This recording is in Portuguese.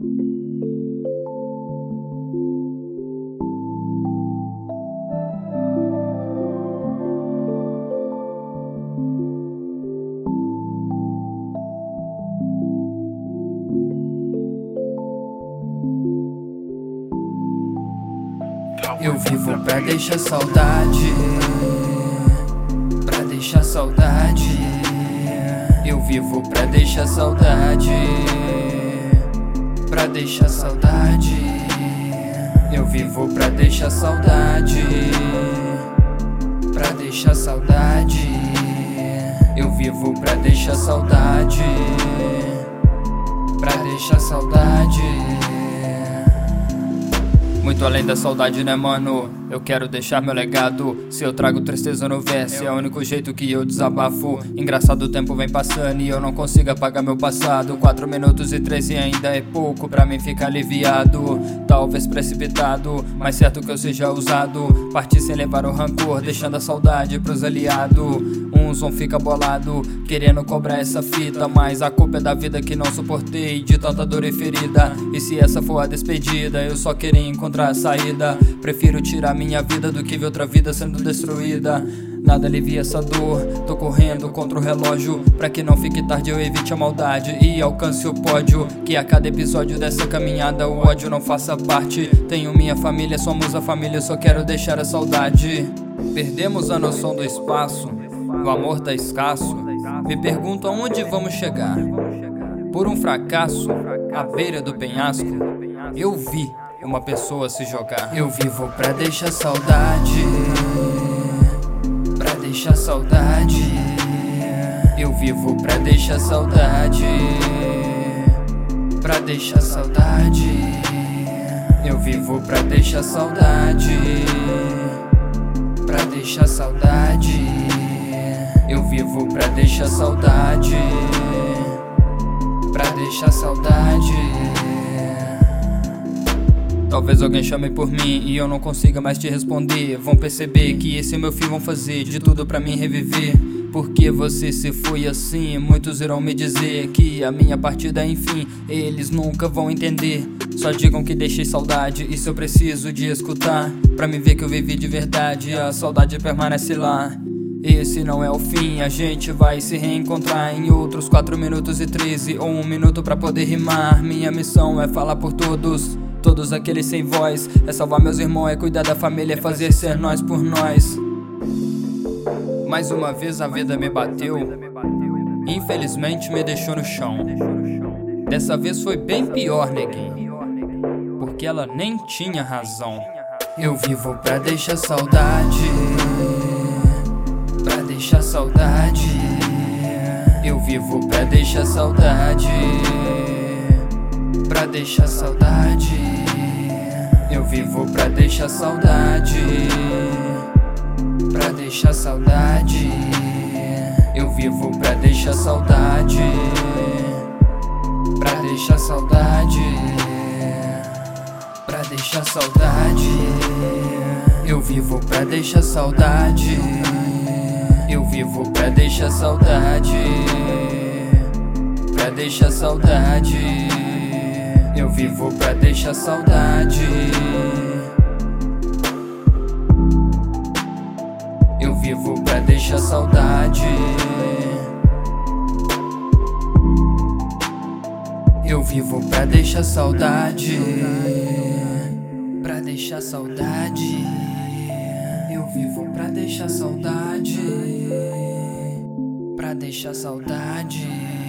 Eu vivo pra deixar saudade, pra deixar saudade. Eu vivo pra deixar saudade, pra deixar saudade. Eu vivo pra deixar saudade, pra deixar saudade. Eu vivo pra deixar saudade, pra deixar saudade. Muito além da saudade, né, mano? Eu quero deixar meu legado. Se eu trago tristeza no verso, é o único jeito que eu desabafo. Engraçado, o tempo vem passando e eu não consigo apagar meu passado. 4 minutos e 13 ainda é pouco pra mim ficar aliviado. Talvez precipitado, mas certo que eu seja usado. Partir sem levar o rancor, deixando a saudade pros aliados. Uns vão ficar bolado, querendo cobrar essa fita, mas a culpa é da vida que não suportei, de tanta dor e ferida. E se essa for a despedida, eu só queria encontrar a saída. Prefiro tirar minha vida do que ver outra vida sendo destruída. Nada alivia essa dor, tô correndo contra o relógio, pra que não fique tarde eu evite a maldade e alcance o pódio. Que a cada episódio dessa caminhada o ódio não faça parte. Tenho minha família, somos a família, eu só quero deixar a saudade. Perdemos a noção do espaço, o amor tá escasso. Me pergunto aonde vamos chegar. Por um fracasso, à beira do penhasco, eu vi uma pessoa se jogar. Eu vivo pra deixar saudade, pra deixar saudade. Eu vivo pra deixar saudade, pra deixar saudade. Eu vivo pra deixar saudade, pra deixar saudade. Eu vivo pra deixar saudade, pra deixar saudade. Talvez alguém chame por mim e eu não consiga mais te responder. Vão perceber que esse é meu fim, vão fazer de tudo pra mim reviver. Porque você se foi assim, muitos irão me dizer que a minha partida é enfim. Eles nunca vão entender, só digam que deixei saudade. Isso eu preciso de escutar, pra me ver que eu vivi de verdade. A saudade permanece lá. Esse não é o fim, a gente vai se reencontrar em outros 4 minutos e 13 ou 1 minuto pra poder rimar. Minha missão é falar por todos, todos aqueles sem voz. É salvar meus irmãos, é cuidar da família, é fazer ser nós por nós. Mais uma vez a vida me bateu, infelizmente me deixou no chão. Dessa vez foi bem pior, neguinho, porque ela nem tinha razão. Eu vivo pra deixar saudade, pra deixar saudade. Eu vivo pra deixar saudade, pra deixar saudade. Eu vivo pra deixar saudade, pra deixar saudade. Eu vivo pra deixar saudade, pra deixar saudade, pra deixar saudade. Eu vivo pra deixar saudade, eu vivo pra deixar saudade, pra deixar saudade. Eu vivo pra deixar saudade, eu vivo pra deixar saudade. Eu vivo pra deixar saudade, pra deixar saudade. Eu vivo pra deixar saudade, pra deixar saudade.